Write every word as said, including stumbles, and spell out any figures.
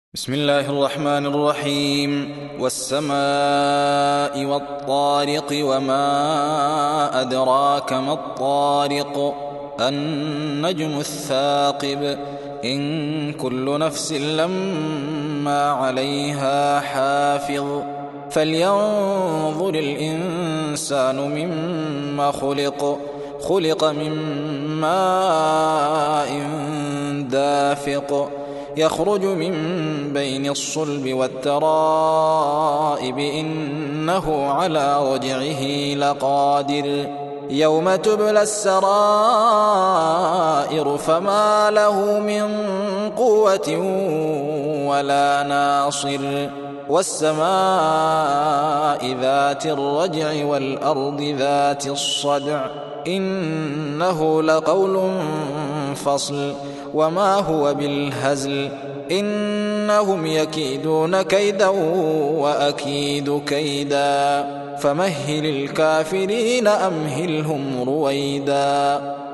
بسم الله الرحمن الرحيم والسماء والطارق وما أدراك ما الطارق النجم الثاقب إن كل نفس لما عليها حافظ فلينظر الإنسان مما خلق خلق من ماء دافق يخرج من بين الصلب والترائب إنه على رجعه لقادر يوم تبلى السرائر فما له من قوة ولا ناصر والسماء ذات الرجع والأرض ذات الصدع إنه لقول فصل وما هو بالهزل إنهم يكيدون كيدا وأكيد كيدا فمهل الكافرين أمهلهم رويدا.